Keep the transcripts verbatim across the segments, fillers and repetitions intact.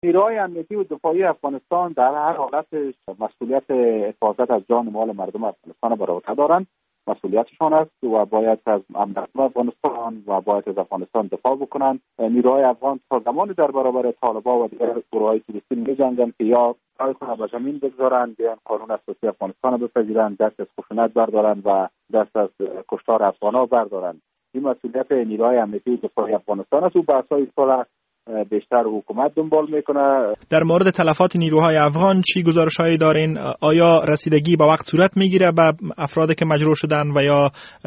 نیروهای امنیتی و دفاعی افغانستان در هر حالت مسئولیت حفاظت از جان و مال مردم افغانستان بر عهده دارند. مسئولیتشان است و باید از امنیت افغانستان و باید از افغانستان دفاع بکنند. نیروهای افغان تا زمانی در برابر طالبان و دیگر گروه‌های فلسطین می‌جنگند که یا پای خود به زمین بگذارند، یا قانون اساسی افغانستان را بپذیرند، دست از خشونت بردارند و دست از کشتار افغان‌ها بردارند. این مسئولیت نیروهای امنیتی و دفاعی افغانستان است و به اساس صلح بیشتر حکومت دنبال میکنه. در مورد تلفات نیروهای افغان چی گزارش‌هایی دارین؟ آیا رسیدگی به وقت صورت میگیره به افرادی که مجروح شدن و یا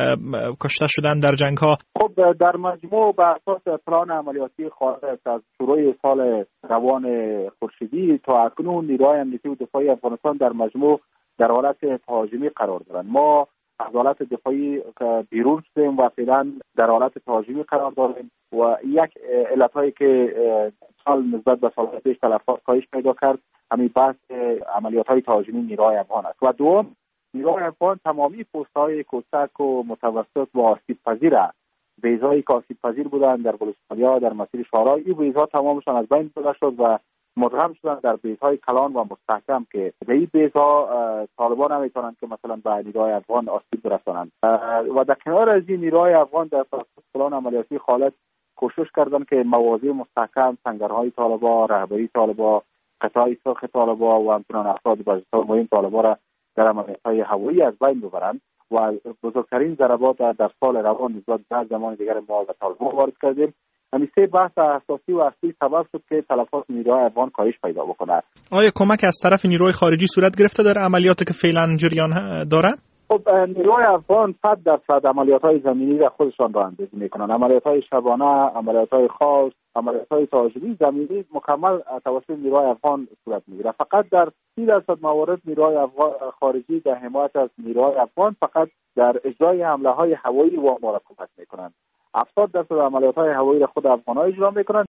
کشته شدن در جنگ‌ها؟ خب در مجموع به اساس پلان عملیاتی خارج از شروع سال روان خورشیدی تا اکنون نیروهای امنیتی و دفاعی افغانستان در مجموع در حالت تهاجمی قرار دارند. ما از حالت دفاعی بیرون شدیم و فعلا در حالت تهاجمی قرار داریم و یک علتهایی که سال نسبت به سال پیش تلفات کاهش پیدا کرد همین بحث عملیات‌های تهاجمی نیروهای افغان است. و دوم، نیروهای افغان تمامی پست‌های کوچک و متوسط و آسیب پذیر است. بیضایی که آسیب پذیر بودند در بلوچستان در مسیر شورای، این بیضا تمامشان از بین برده شد و مدغم شدن در بیضای کلان و مستحکم که به این بیضا طالبان نمیتونند که مثلا به نیروهای افغان آسیب برسانند. و در کنار از این نیروهای افغان در پلان عملیاتی خالد کوشش کردند که مواضع مستحکم، سنگرهای طالبان، رهبری طالبان، قطاع سرخ طالبان و همچنان افراد بسیار مهم طالبان را در عملیات‌های هوایی از بین ببرند و بزرگترین ضربات در سال روان نسبت به زمان دیگر ما به طالبان وارد کردیم. همین سه بحث اساسی و اصلی سبب شد که تلفات نیروهای افغان کاهش پیدا بکنه. آیا کمک از طرف نیروهای خارجی صورت گرفته در عملیاتی که فعلا جریان دارند؟ خب نیروهای افغان صد درصد عملیات‌های زمینی را خودشان راهاندازی می‌کنند. عملیات‌های شبانه، عملیات‌های خاص، عملیات‌های تهاجمی زمینی مکمل توسط نیروهای افغان صورت می‌گیرد. فقط در سی درصد موارد نیروهای افغان خارجی در حمایت از نیروهای افغان فقط در اجرای حمله‌های هوایی و مراقبت می‌کنند. هفتاد درصد عملیات‌های هوایی را خود افغان‌ها اجرا می‌کنند.